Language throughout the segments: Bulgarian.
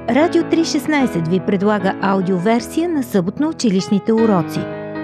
Радио 316 ви предлага аудиоверсия на съботно-училищните уроци.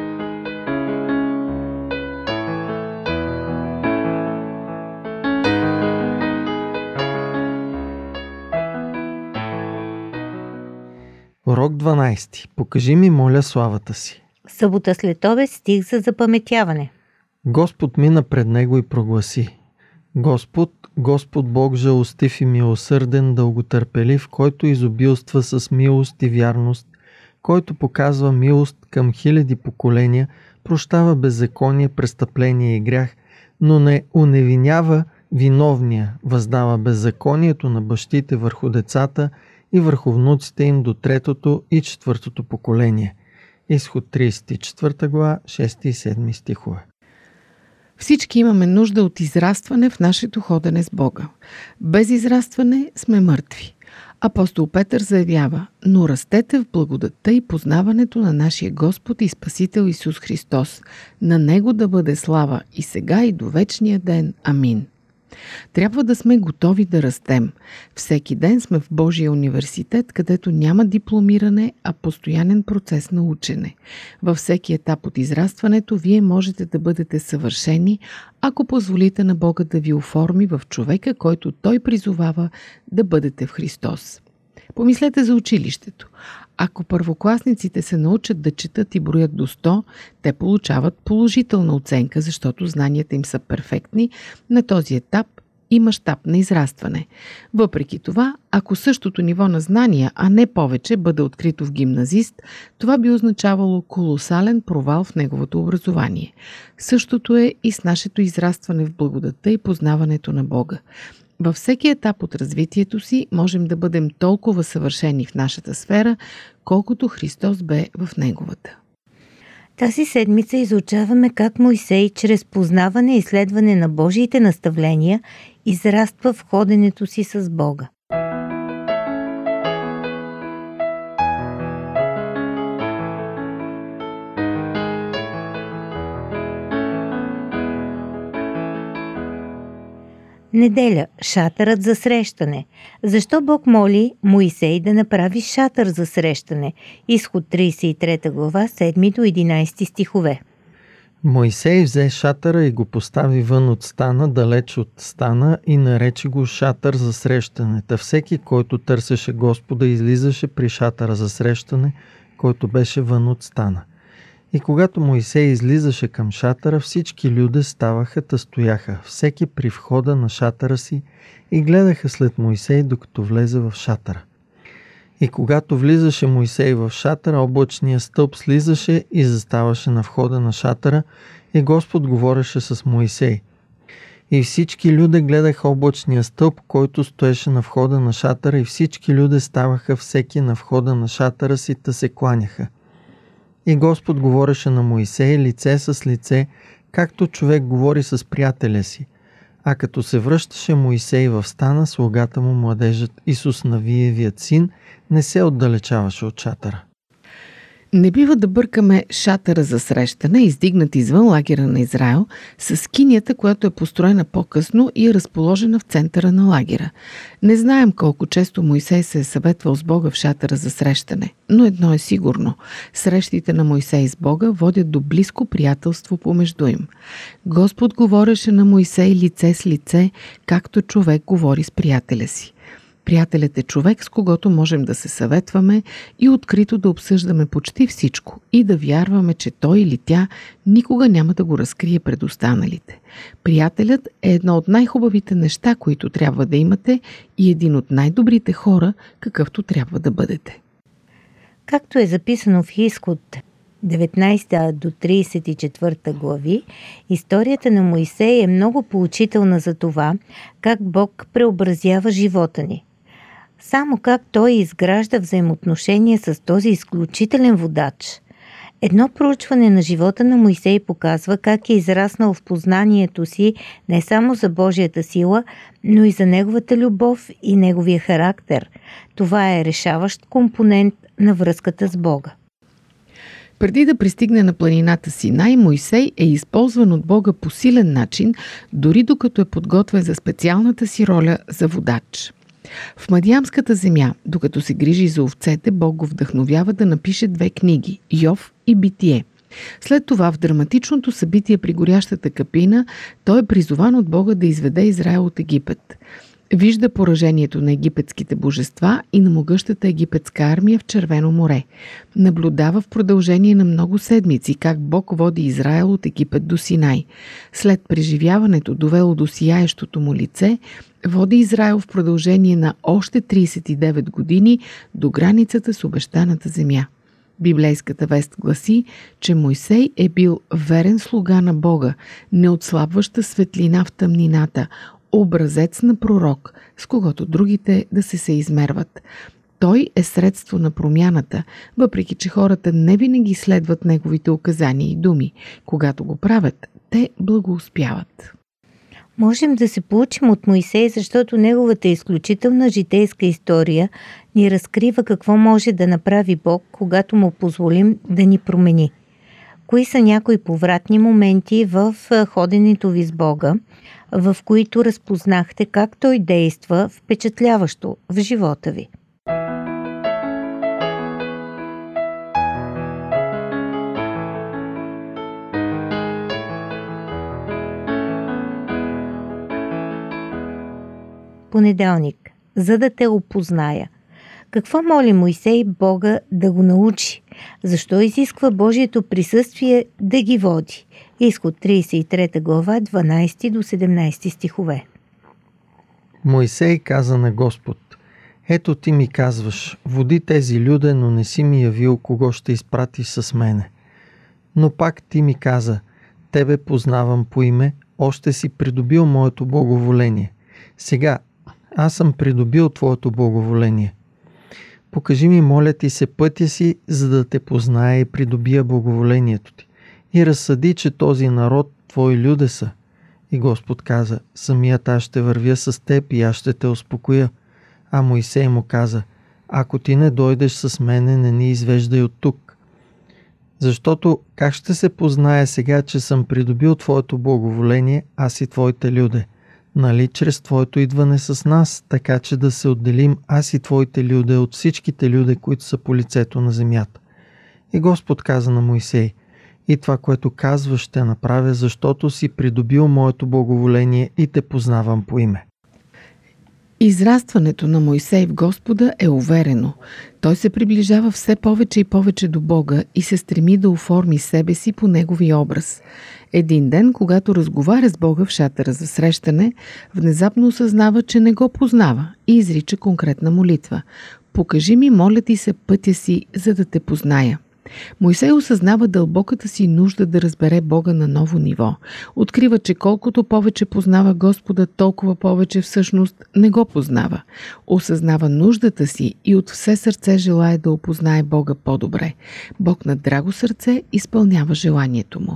Урок 12. Покажи ми, моля, славата си. Събота след обед, стих за запаметяване. Господ мина пред него и прогласи: Господ, Господ Бог жалостив и милосърден, дълготърпелив, който изобилства с милост и вярност, който показва милост към хиляди поколения, прощава беззаконие, престъпление и грях, но не уневинява виновния, въздава беззаконието на бащите върху децата и върху внуците им до 3-то и 4-то поколение. Изход 34 глава, 6 и 7 стихове. Всички имаме нужда от израстване в нашето ходене с Бога. Без израстване сме мъртви. Апостол Петър заявява: но растете в благодатта и познаването на нашия Господ и Спасител Исус Христос. На Него да бъде слава и сега и до вечния ден. Амин. Трябва да сме готови да растем. Всеки ден сме в Божия университет, където няма дипломиране, а постоянен процес на учене. Във всеки етап от израстването вие можете да бъдете съвършени, ако позволите на Бога да ви оформи в човека, който Той призовава да бъдете в Христос. Помислете за училището. Ако първокласниците се научат да четат и броят до 100, те получават положителна оценка, защото знанията им са перфектни. На този етап и мащаб на израстване. Въпреки това, ако същото ниво на знания, а не повече, бъде открито в гимназист, това би означавало колосален провал в неговото образование. Същото е и с нашето израстване в благодатта и познаването на Бога. Във всеки етап от развитието си можем да бъдем толкова съвършени в нашата сфера, колкото Христос бе в неговата. Тази седмица изучаваме как Мойсей чрез познаване и изследване на Божиите наставления израства в ходенето си с Бога. Неделя – шатърът за срещане. Защо Бог моли Моисей да направи шатър за срещане? Изход 33 глава, 7 до 11 стихове. Мойсей взе шатъра и го постави вън от стана, далеч от стана, и нарече го шатър за срещане. Та всеки, който търсеше Господа, излизаше при шатъра за срещане, който беше вън от стана. И когато Мойсей излизаше към шатъра, всички люде ставаха та стояха, всеки при входа на шатъра си, и гледаха след Мойсей, докато влезе в шатъра. И когато влизаше Мойсей в шатъра, облачният стълб слизаше и заставаше на входа на шатъра, и Господ говореше с Мойсей. И всички люде гледаха облачния стълб, който стоеше на входа на шатъра, и всички люде ставаха всеки на входа на шатъра си, та се кланяха. И Господ говореше на Мойсей лице с лице, както човек говори с приятеля си. А като се връщаше Мойсей в стана, слугата му, младежът Исус Навиевият син, не се отдалечаваше от шатъра. Не бива да бъркаме шатъра за срещане, издигнат извън лагера на Израел, с скинията, която е построена по-късно и е разположена в центъра на лагера. Не знаем колко често Мойсей се е съветвал с Бога в шатъра за срещане, но едно е сигурно – срещите на Мойсей с Бога водят до близко приятелство помежду им. Господ говореше на Мойсей лице с лице, както човек говори с приятеля си. Приятелят е човек, с когото можем да се съветваме и открито да обсъждаме почти всичко и да вярваме, че той или тя никога няма да го разкрие пред останалите. Приятелят е едно от най-хубавите неща, които трябва да имате, и един от най-добрите хора, какъвто трябва да бъдете. Както е записано в Изход 19 до 34 глави, историята на Мойсей е много поучителна за това, как Бог преобразява живота ни. Само как Той изгражда взаимоотношения с този изключителен водач. Едно проучване на живота на Мойсей показва как е израснал в познанието си не само за Божията сила, но и за неговата любов и неговия характер. Това е решаващ компонент на връзката с Бога. Преди да пристигне на планината Синай, Мойсей е използван от Бога по силен начин, дори докато е подготвен за специалната си роля за водач. В Мадиамската земя, докато се грижи за овцете, Бог го вдъхновява да напише 2 книги – Йов и Битие. След това в драматичното събитие при горящата капина той е призован от Бога да изведе Израел от Египет. Вижда поражението на египетските божества и на могъщата египетска армия в Червено море. Наблюдава в продължение на много седмици как Бог води Израел от Египет до Синай. След преживяването, довело до сияещото му лице, води Израел в продължение на още 39 години до границата с обещаната земя. Библейската вест гласи, че Мойсей е бил верен слуга на Бога, неотслабваща светлина в тъмнината, образец на пророк, с когото другите да се съизмерват. Той е средство на промяната, въпреки че хората не винаги следват неговите указания и думи. Когато го правят, те благоуспяват. Можем да се получим от Мойсей, защото неговата изключителна житейска история ни разкрива какво може да направи Бог, когато му позволим да ни промени. Кои са някои повратни моменти в ходенето ви с Бога, в които разпознахте как Той действа впечатляващо в живота ви? Понеделник. За да те опозная. Какво моли Мойсей Бога да го научи? Защо изисква Божието присъствие да ги води? Изход 33 глава, 12 до 17 стихове. Мойсей каза на Господ: ето ти ми казваш, води тези люде, но не си ми явил кого ще изпратиш с мене. Но пак ти ми каза: тебе познавам по име, още си придобил моето благоволение. Сега аз съм придобил твоето благоволение. Покажи ми, моля ти се, пътя си, за да те позная и придобия благоволението ти. И разсъди, че този народ твои люде са. И Господ каза: самият аз ще вървя с теб и аз ще те успокоя. А Мойсей му каза: ако ти не дойдеш с мене, не ни извеждай от тук. Защото как ще се позная сега, че съм придобил твоето благоволение, аз и твоите люде? Нали чрез твоето идване с нас, така че да се отделим аз и твоите люде от всичките люде, които са по лицето на земята. И Господ каза на Мойсей: и това, което казваш, ще направя, защото си придобил моето благоволение и те познавам по име. Израстването на Мойсей в Господа е уверено. Той се приближава все повече и повече до Бога и се стреми да оформи себе си по неговия образ. Един ден, когато разговаря с Бога в шатъра за срещане, внезапно осъзнава, че не го познава и изрича конкретна молитва: покажи ми, моля ти се, пътя си, за да те позная. Мойсей осъзнава дълбоката си нужда да разбере Бога на ново ниво. Открива, че колкото повече познава Господа, толкова повече всъщност не го познава. Осъзнава нуждата си и от все сърце желае да опознае Бога по-добре. Бог на драго сърце изпълнява желанието му.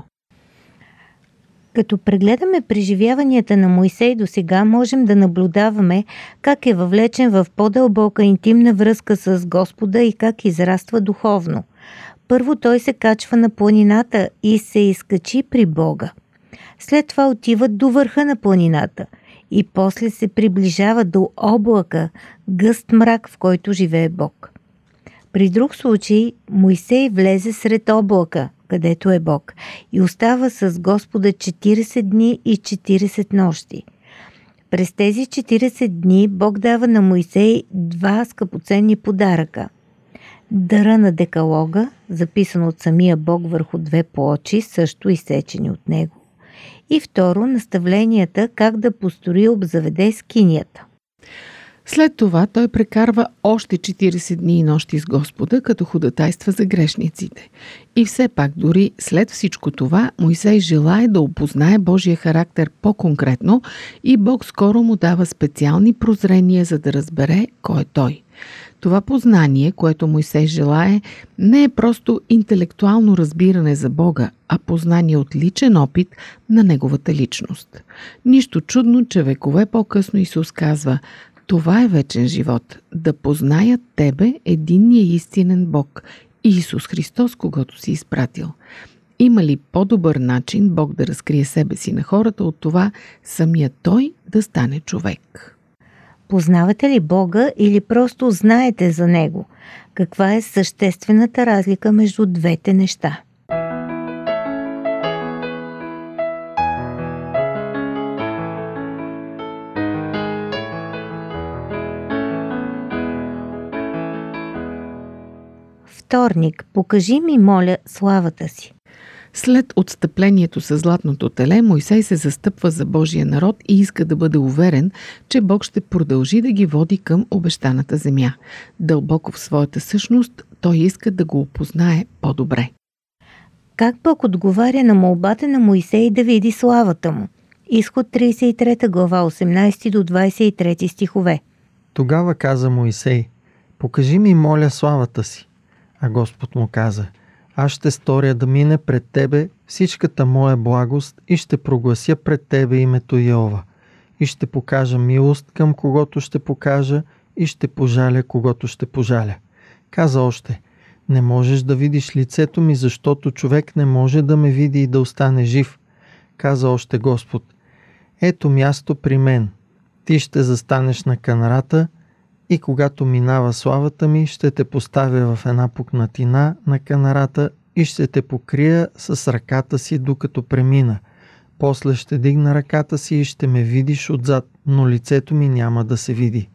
Като прегледаме преживяванията на Мойсей до сега, можем да наблюдаваме как е въвлечен в по-дълбока интимна връзка с Господа и как израства духовно. Първо той се качва на планината и се изкачи при Бога. След това отива до върха на планината и после се приближава до облака, гъст мрак, в който живее Бог. При друг случай Мойсей влезе сред облака, където е Бог, и остава с Господа 40 дни и 40 нощи. През тези 40 дни Бог дава на Мойсей 2 скъпоценни подаръка. Дъра на Декалога, записан от самия Бог върху 2 плочи, също изсечени от него. И второ, наставленията как да построи и обзаведе скинията. След това той прекарва още 40 дни и нощи с Господа, като ходатайства за грешниците. И все пак, дори след всичко това, Мойсей желае да опознае Божия характер по-конкретно и Бог скоро му дава специални прозрения, за да разбере кой е той. Това познание, което Мойсей желае, не е просто интелектуално разбиране за Бога, а познание от личен опит на неговата личност. Нищо чудно, че векове по-късно Исус казва: това е вечен живот, да познаят тебе, единния истинен Бог, Исус Христос, когото си изпратил. Има ли по-добър начин Бог да разкрие себе си на хората от това самия Той да стане човек? Познавате ли Бога или просто знаете за Него? Каква е съществената разлика между двете неща? Вторник. Покажи ми, моля, славата си. След отстъплението с златното теле, Мойсей се застъпва за Божия народ и иска да бъде уверен, че Бог ще продължи да ги води към обещаната земя. Дълбоко в своята същност, той иска да го опознае по-добре. Как Бог отговаря на молбата на Мойсей да види славата му? Изход 33 глава 18 до 23 стихове. Тогава каза Мойсей: покажи ми, моля, славата си. А Господ му каза: аз ще сторя да мине пред тебе всичката моя благост и ще проглася пред тебе името Йehova. И ще покажа милост към когото ще покажа и ще пожаля когото ще пожаля. Каза още: не можеш да видиш лицето ми, защото човек не може да ме види и да остане жив. Каза още Господ: ето място при мен. Ти ще застанеш на канарата и когато минава славата ми, ще те поставя в една пукнатина на канарата и ще те покрия с ръката си, докато премина. После ще дигна ръката си и ще ме видиш отзад, но лицето ми няма да се види.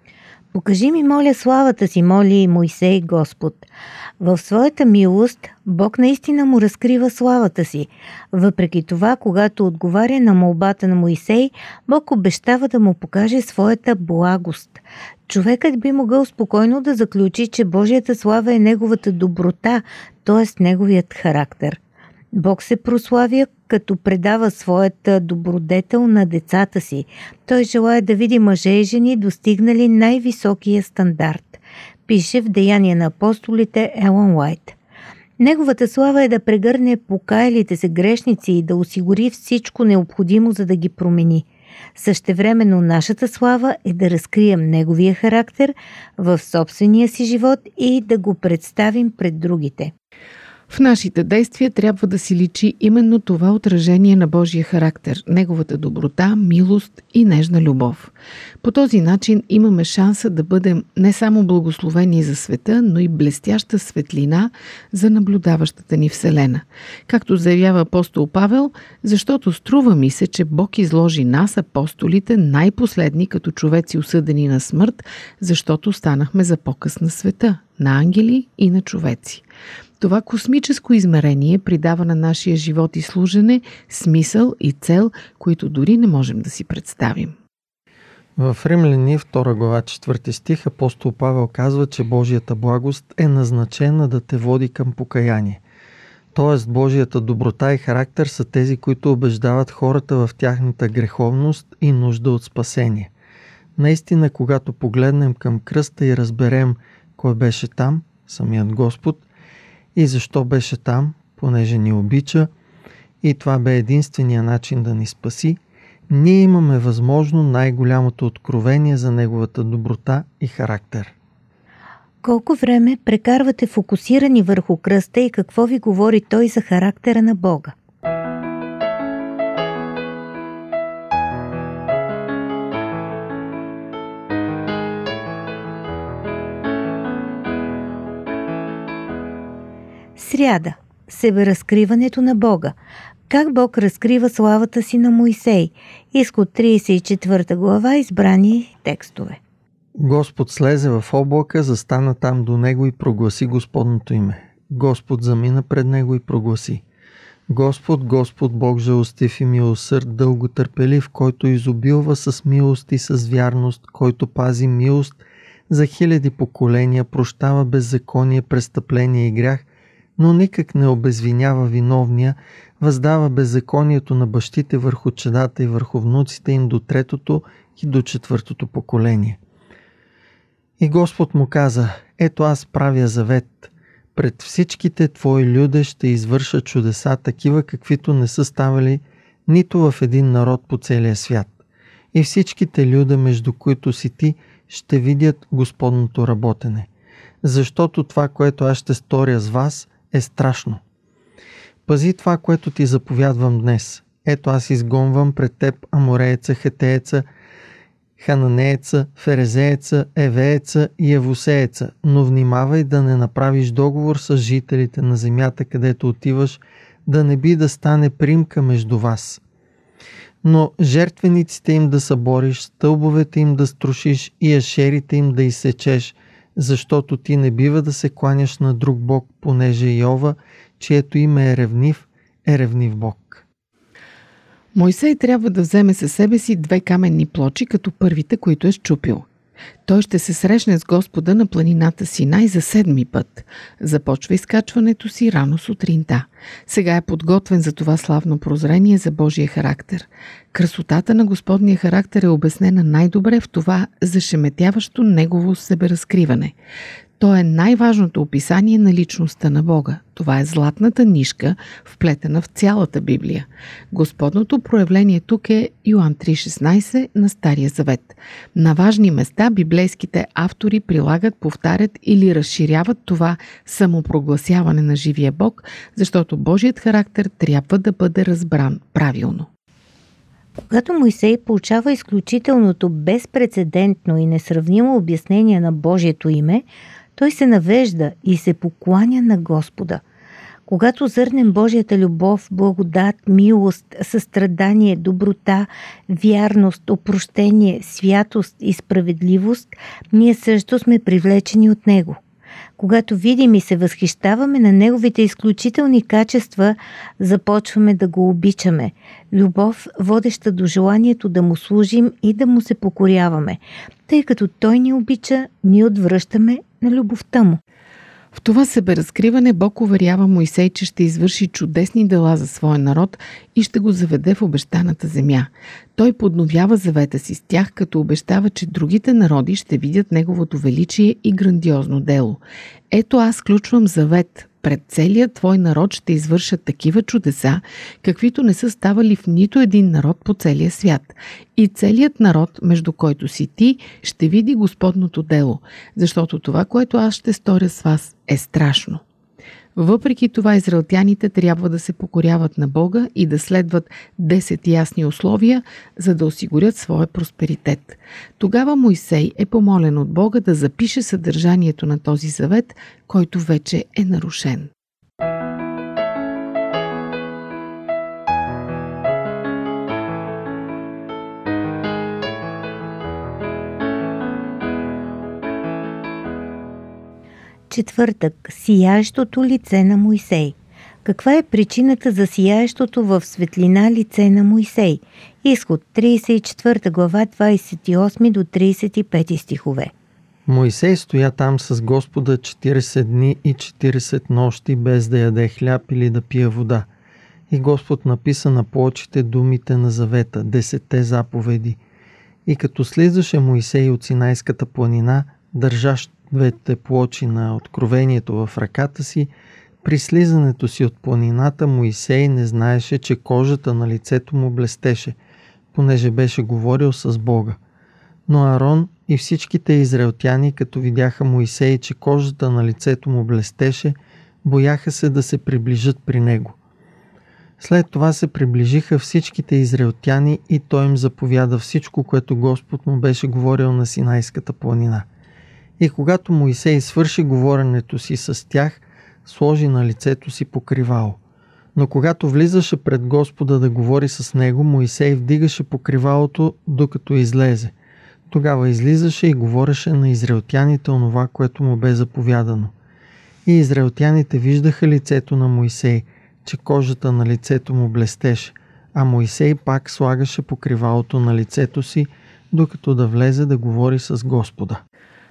Покажи ми, моля, славата си, моли Мойсей Господ. В своята милост Бог наистина му разкрива славата си. Въпреки това, когато отговаря на молбата на Мойсей, Бог обещава да му покаже своята благост. Човекът би могъл спокойно да заключи, че Божията слава е неговата доброта, т.е. неговият характер. Бог се прославя, като предава своята добродетел на децата си. Той желае да види мъже и жени, достигнали най-високия стандарт. Пише в Деяния на апостолите Елън Уайт. Неговата слава е да прегърне покаялите се грешници и да осигури всичко необходимо, за да ги промени. Същевременно нашата слава е да разкрием неговия характер в собствения си живот и да го представим пред другите. В нашите действия трябва да си личи именно това отражение на Божия характер, неговата доброта, милост и нежна любов. По този начин имаме шанса да бъдем не само благословени за света, но и блестяща светлина за наблюдаващата ни Вселена. Както заявява апостол Павел, защото струва ми се, че Бог изложи нас, апостолите, най-последни като човеци осъдени на смърт, защото станахме за показ на света, на ангели и на човеци. Това космическо измерение придава на нашия живот и служене смисъл и цел, които дори не можем да си представим. В Римляни 2 глава 4 стих апостол Павел казва, че Божията благост е назначена да те води към покаяние. Тоест Божията доброта и характер са тези, които убеждават хората в тяхната греховност и нужда от спасение. Наистина, когато погледнем към кръста и разберем кой беше там, самият Господ, и защо беше там, понеже ни обича, и това бе единствения начин да ни спаси, ние имаме възможно най-голямото откровение за неговата доброта и характер. Колко време прекарвате фокусирани върху кръста и какво ви говори той за характера на Бога? Сряда. Себеразкриването на Бога. Как Бог разкрива славата си на Мойсей? Изход 34 глава, избрани текстове. Господ слезе в облака, застана там до него и прогласи Господното име. Господ замина пред него и прогласи: Господ, Господ, Бог жалостив и милосърд, дълготърпелив, който изобилва с милост и с вярност, който пази милост за хиляди поколения, прощава беззаконие, престъпление и грях, но никак не обезвинява виновния, въздава беззаконието на бащите върху чедата и върху внуците им до 3-то и до 4-то поколение. И Господ му каза: ето аз правя завет. Пред всичките твои люде ще извърша чудеса, такива каквито не са ставали нито в един народ по целия свят. И всичките люде, между които си ти, ще видят Господното работене. Защото това, което аз ще сторя с вас, е страшно. Пази това, което ти заповядвам днес. Ето аз изгонвам пред теб аморееца, хетееца, хананееца, ферезееца, евееца и евусееца, но внимавай да не направиш договор с жителите на земята, където отиваш, да не би да стане примка между вас. Но жертвениците им да събориш, стълбовете им да струшиш и ашерите им да изсечеш, защото ти не бива да се кланяш на друг бог, понеже Йова, чието име е ревнив Бог. Мойсей трябва да вземе със себе си 2 каменни плочи, като първите, които е счупил. Той ще се срещне с Господа на планината Синай за 7-ми път. Започва изкачването си рано сутринта. Сега е подготвен за това славно прозрение за Божия характер. Красотата на Господния характер е обяснена най-добре в това зашеметяващо негово себеразкриване. То е най-важното описание на личността на Бога. Това е златната нишка, вплетена в цялата Библия. Господното проявление тук е Йоан 3,16 на Стария Завет. На важни места библейските автори прилагат, повтарят или разширяват това самопрогласяване на живия Бог, защото Божият характер трябва да бъде разбран правилно. Когато Мойсей получава изключителното, безпрецедентно и несравнимо обяснение на Божието име, той се навежда и се покланя на Господа. Когато зърнем Божията любов, благодат, милост, състрадание, доброта, вярност, опрощение, святост и справедливост, ние също сме привлечени от Него. Когато видим и се възхищаваме на Неговите изключителни качества, започваме да го обичаме. Любов, водеща до желанието да Му служим и да Му се покоряваме. Тъй като Той ни обича, ние отвръщаме на любовта Му. В това себеразкриване Бог уверява Мойсей, че ще извърши чудесни дела за своя народ и ще го заведе в обещаната земя. Той подновява завета си с тях, като обещава, че другите народи ще видят неговото величие и грандиозно дело. Ето аз сключвам завет. Пред целият твой народ ще извършат такива чудеса, каквито не са ставали в нито един народ по целия свят. И целият народ, между който си ти, ще види Господното дело, защото това, което аз ще сторя с вас, е страшно. Въпреки това, израелтяните трябва да се покоряват на Бога и да следват 10 ясни условия, за да осигурят своя просперитет. Тогава Мойсей е помолен от Бога да запише съдържанието на този завет, който вече е нарушен. Четвъртък. Сияещото лице на Мойсей. Каква е причината за сияещото в светлина лице на Мойсей? Изход 34 глава 28 до 35 стихове. Мойсей стоя там с Господа 40 дни и 40 нощи, без да яде хляб или да пие вода. И Господ написа на плочите думите на завета, 10 заповеди. И като слизаше Мойсей от Синайската планина, държащ 2 плочи на откровението в ръката си, при слизането си от планината Мойсей не знаеше, че кожата на лицето му блестеше, понеже беше говорил с Бога. Но Арон и всичките израелтяни, като видяха Мойсей, че кожата на лицето му блестеше, бояха се да се приближат при него. След това се приближиха всичките израелтяни и той им заповяда всичко, което Господ му беше говорил на Синайската планина. И когато Мойсей свърши говоренето си с тях, сложи на лицето си покривало. Но когато влизаше пред Господа да говори с него, Мойсей вдигаше покривалото, докато излезе. Тогава излизаше и говореше на израелтяните онова, което му бе заповядано. И израелтяните виждаха лицето на Мойсей, че кожата на лицето му блестеше, а Мойсей пак слагаше покривалото на лицето си, докато да влезе да говори с Господа.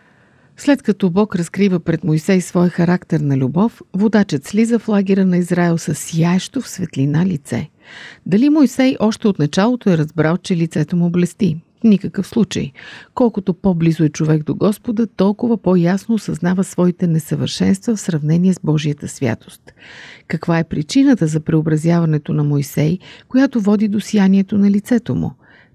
След като Бог разкрива пред Мойсей своя характер на любов, водачът слиза в лагера на Израел с сияещо в светлина лице. Дали Мойсей още от началото е разбрал, че лицето му блести? В никакъв случай. Колкото по-близо е човек до Господа, толкова по-ясно осъзнава своите несъвършенства в сравнение с Божията святост. Каква е причината за преобразяването на Мойсей, която води до сиянието на лицето му?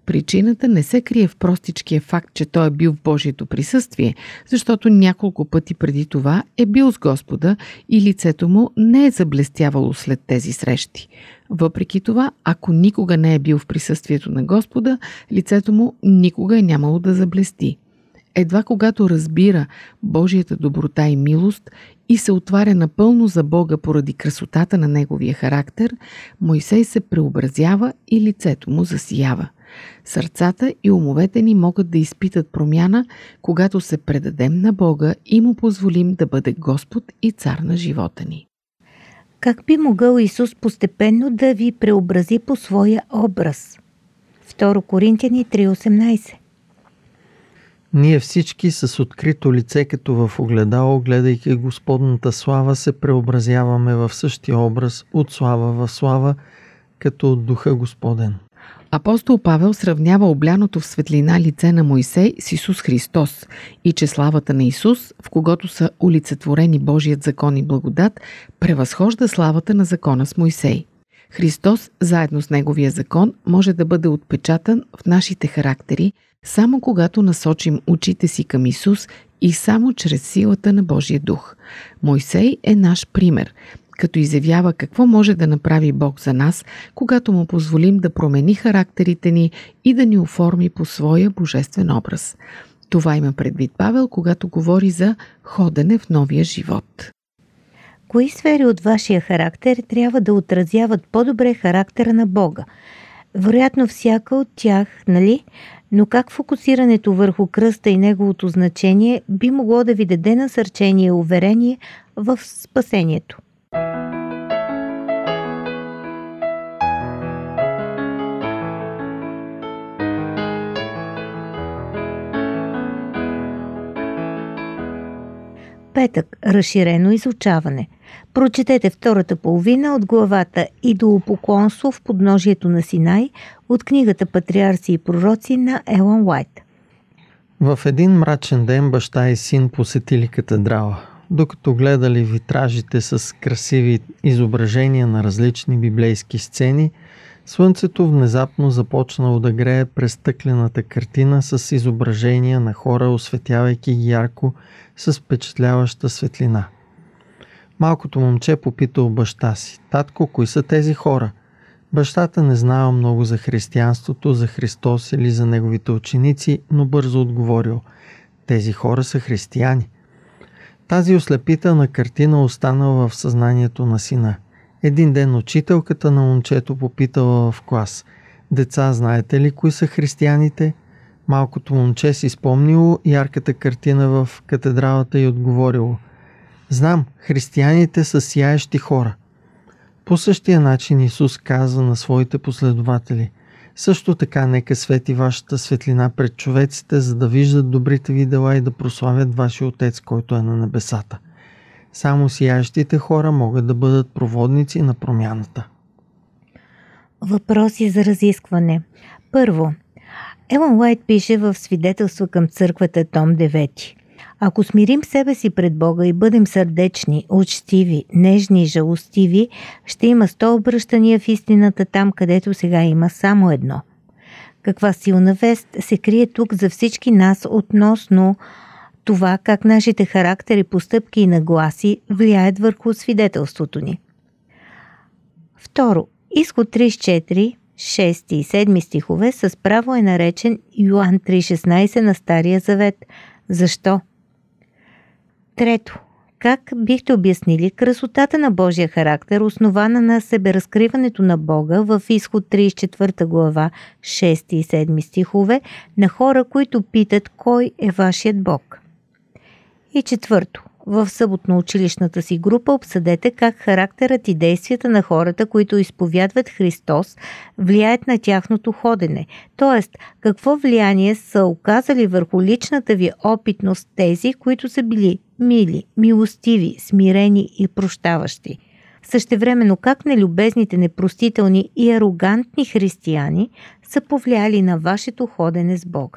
Причината не се крие в простичкия факт, че той е бил в Божието присъствие, защото няколко пъти преди това е бил с Господа и лицето му не е заблестявало след тези срещи. Въпреки това, ако никога не е бил в присъствието на Господа, лицето му никога е нямало да заблести. Едва когато разбира Божията доброта и милост и се отваря напълно за Бога поради красотата на неговия характер, Мойсей се преобразява и лицето му засиява. Сърцата и умовете ни могат да изпитат промяна, когато се предадем на Бога и му позволим да бъде Господ и цар на живота ни. Как би могъл Исус постепенно да ви преобрази по своя образ? 2 Коринтияни 3:18. Ние всички с открито лице, като в огледало, гледайки Господната слава, се преобразяваме в същия образ, от слава в слава, като от Духа Господен. Апостол Павел сравнява обляното в светлина лице на Мойсей с Исус Христос и че славата на Исус, в когото са олицетворени Божият закон и благодат, превъзхожда славата на закона с Мойсей. Христос, заедно с неговия закон, може да бъде отпечатан в нашите характери, само когато насочим очите си към Исус и само чрез силата на Божия дух. Мойсей е наш пример, като изявява какво може да направи Бог за нас, когато му позволим да промени характерите ни и да ни оформи по своя божествен образ. Това има предвид Павел, когато говори за ходене в новия живот. Кои сфери от вашия характер трябва да отразяват по-добре характера на Бога? Вероятно всяка от тях, нали? Но как фокусирането върху кръста и неговото значение би могло да ви даде насърчение и уверение в спасението? Петък. Разширено изучаване. Прочетете втората половина от главата Идолопоклонство в подножието на Синай от книгата Патриарси и пророци на Елън Уайт. В един мрачен ден баща и син посетили катедрала. Докато гледали витражите с красиви изображения на различни библейски сцени, слънцето внезапно започнало да грее през стъклената картина с изображения на хора, осветявайки ги ярко с впечатляваща светлина. Малкото момче попитал баща си: "Татко, кои са тези хора?" Бащата не знаел много за християнството, за Христос или за неговите ученици, но бързо отговорил: "Тези хора са християни." Тази ослепителна картина останала в съзнанието на сина. Един ден учителката на момчето попитала в клас: "Деца, знаете ли кои са християните?" Малкото момче си спомнило ярката картина в катедралата и отговорило: "Знам, християните са сияещи хора." По същия начин Исус казва на своите последователи: "Също така нека свети вашата светлина пред човеците, за да виждат добрите ви дела и да прославят вашия Отец, който е на небесата." Само сияещите хора могат да бъдат проводници на промяната. Въпроси за разискване. Първо. Елън Уайт пише в Свидетелство към църквата, том 9. Ако смирим себе си пред Бога и бъдем сърдечни, учтиви, нежни и жалостиви, ще има 100 обръщания в истината там, където сега има само едно. Каква силна вест се крие тук за всички нас относно това как нашите характери, постъпки и нагласи влияят върху свидетелството ни. Второ, Изход 34, 6 и 7 стихове с право е наречен Йоан 3,16 на Стария завет. Защо? Трето, как бихте обяснили красотата на Божия характер, основана на себеразкриването на Бога в Изход 34 глава 6 и 7 стихове на хора, които питат кой е вашият Бог? И четвърто, в съботно-училищната си група обсъдете как характерът и действията на хората, които изповядват Христос, влияят на тяхното ходене, т.е. какво влияние са оказали върху личната ви опитност тези, които са били мили, милостиви, смирени и прощаващи. Същевременно как нелюбезните, непростителни и арогантни християни са повлияли на вашето ходене с Бога.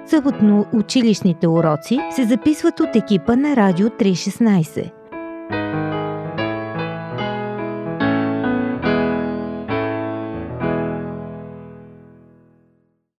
Съботно училищните уроци се записват от екипа на Радио 316.